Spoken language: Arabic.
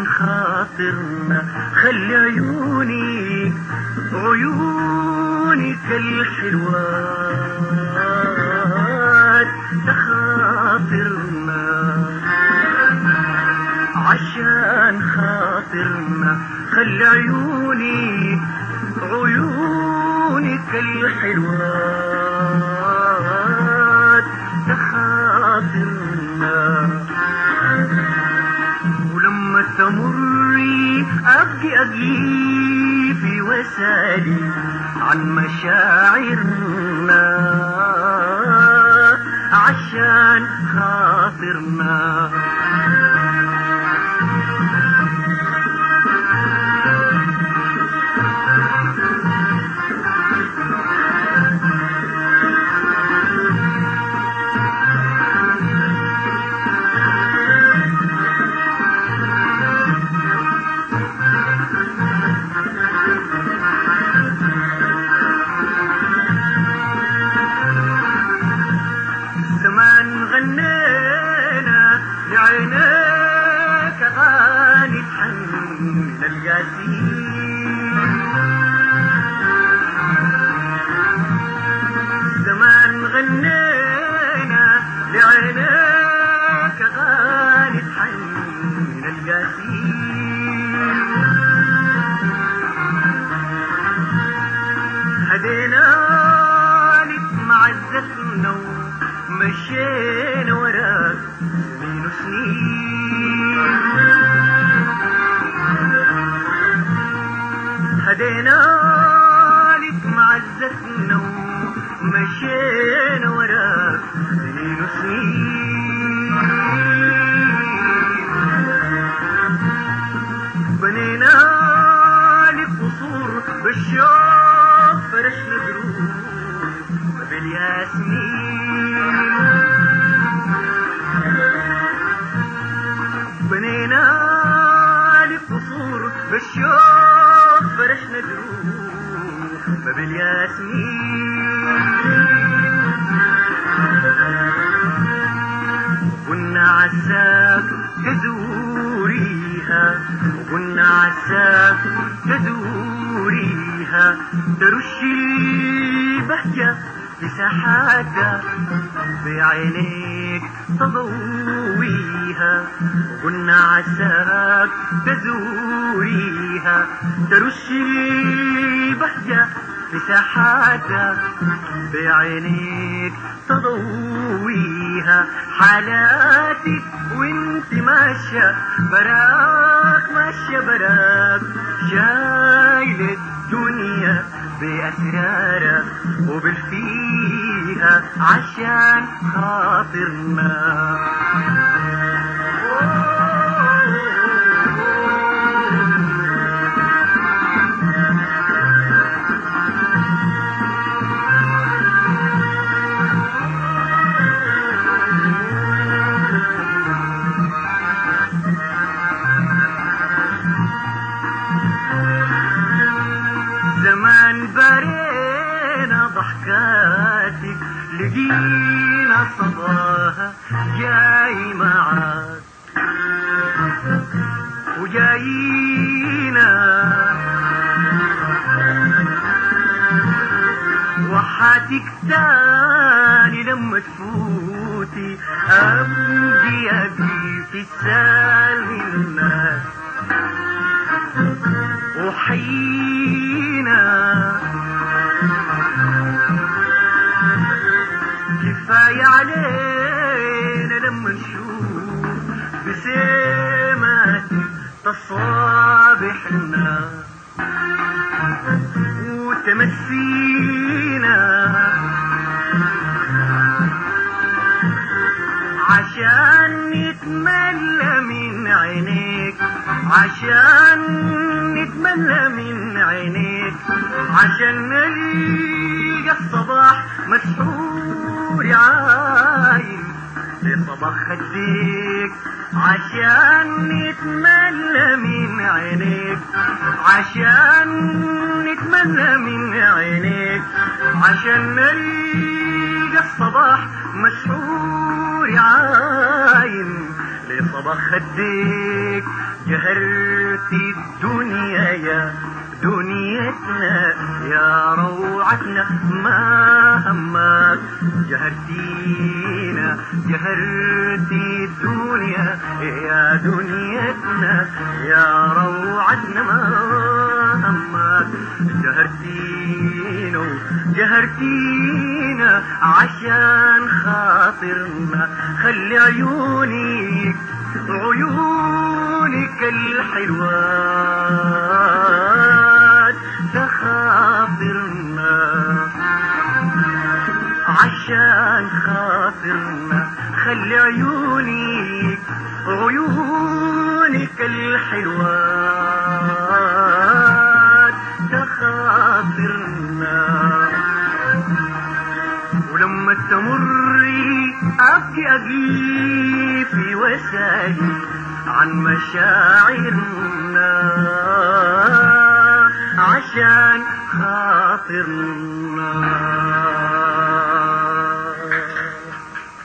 عشان خاطرنا خلي عيونك الحلوات تخاطرنا، عشان خاطرنا خلي عيونك الحلوات تخاطرنا. ولما تمري أبقي في وسالي عن مشاعرنا عشان خاطرنا. غنينا لعينيك أغاني تحنن القاسين، زمان غنينا لعينيك أغاني تحنن القاسين. هدينا لك معزتنا مشينا وراك سنين وسنين، هدينا لك معزتنا ومشينا وراك سنين وسنين. بنينا لك قصور بالشوق فرشنا دروب بالياسمين، بنينا لك قصور بالشوق فرشنا دروب بالياسمين. وقلنا عساك تزوريها، وقلنا عساك تزوريها ترشي البهجة بساحاتها بعينيك تضويها. وقلنا عساك تزوريها ترشي البهجة بساحاتها بعينيك تضويها. حالاتك وانت ماشية براك ماشية براك شايل الدنيا بأسرارها وبالفيها عشان خاطرنا. زمان برينا ضحكاتك لقينا صداها جاي معاك وجايينا وحاتك تاني لما تفوتي أبقي في السال من الناس وحيينا. كفاية علينا لما نشوف بسماتك تصابحنا وتمسينا عشان نتملى من عينيك، عشان نتملى من عينيك، عشان نلقى الصباح مسحور عايم لصباح خديك، عشان نتملى من عينيك، عشان نتملى من عينيك، عشان نلقى الصباح مسحور عايم لصباح خديك جهرت الدنيا يا دنيتنا يا روعتنا ما همك جهرتينا جهرت الدنيا يا دنيتنا يا روعتنا ما همك جهرتينا جهرتينا عشان خاطرنا خلي عيونك عيونك الحلوات تخاطرنا عشان خاطرنا خلي عيونك عيونك الحلوات تخاطرنا ولما تمري أبكي أجيب في وسائل عن مشاعرنا عشان خاطرنا